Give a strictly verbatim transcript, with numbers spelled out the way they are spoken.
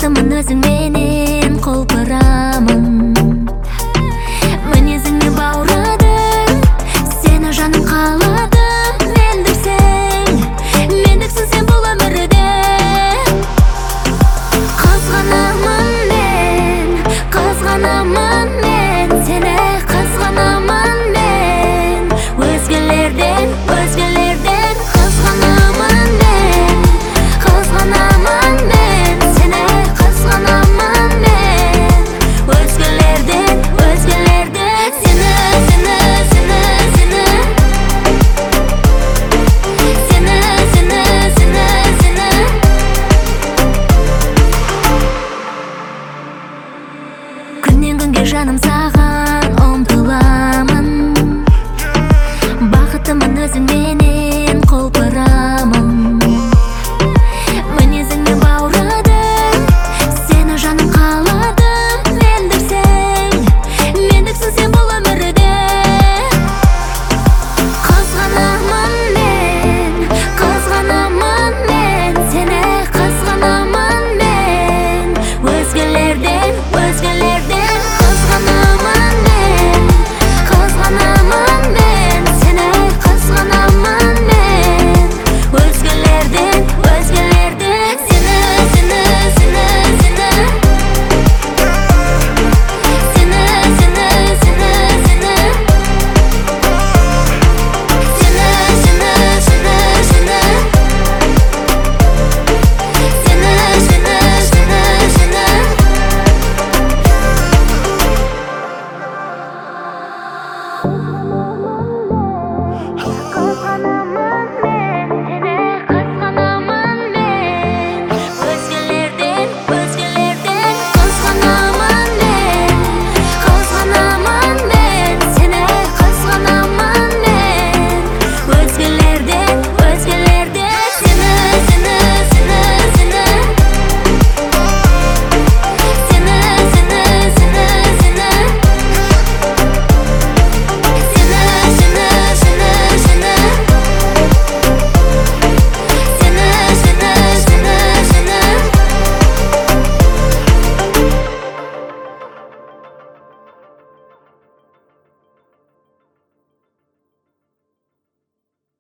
бақыттымын өзіңменен құлпырамын. Мінезіңе баурадым, сені жаным қаладым. Мендіксің, мендіксің сен бұл өмірде. Қызғанамын мен, қызғанамын мен, сені қызғанамын мен. Өзгелерден, өзгелерден қызғанамын мен, қызғанамын мен, сені қызғанамын мен. Өзгелерден, өзгелерден сені, сені, сені, сені, сені, сені, сені, сені. Күннен күнге жаным саған